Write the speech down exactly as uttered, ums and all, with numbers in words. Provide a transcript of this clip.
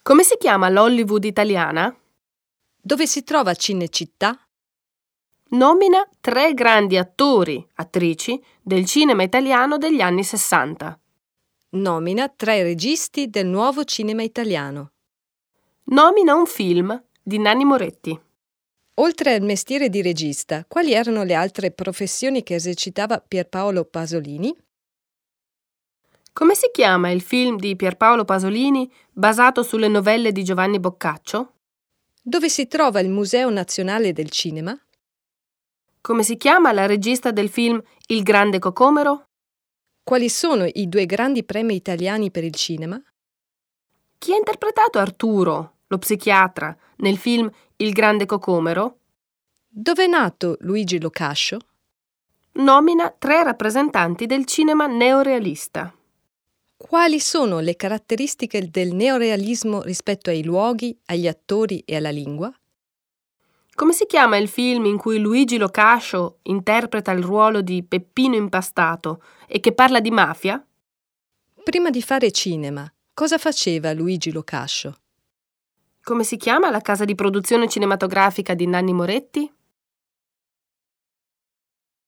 Come si chiama l'Hollywood italiana? Dove si trova Cinecittà? Nomina tre grandi attori, attrici del cinema italiano degli anni sessanta. Nomina tre registi del nuovo cinema italiano. Nomina un film di Nanni Moretti. Oltre al mestiere di regista, quali erano le altre professioni che esercitava Pierpaolo Pasolini? Come si chiama il film di Pierpaolo Pasolini basato sulle novelle di Giovanni Boccaccio? Dove si trova il Museo Nazionale del Cinema? Come si chiama la regista del film Il Grande Cocomero? Quali sono i due grandi premi italiani per il cinema? Chi ha interpretato Arturo, lo psichiatra, nel film Il Grande Cocomero? Dove è nato Luigi Lo Cascio? Nomina tre rappresentanti del cinema neorealista. Quali sono le caratteristiche del neorealismo rispetto ai luoghi, agli attori e alla lingua? Come si chiama il film in cui Luigi Lo Cascio interpreta il ruolo di Peppino Impastato e che parla di mafia? Prima di fare cinema, cosa faceva Luigi Lo Cascio? Come si chiama la casa di produzione cinematografica di Nanni Moretti?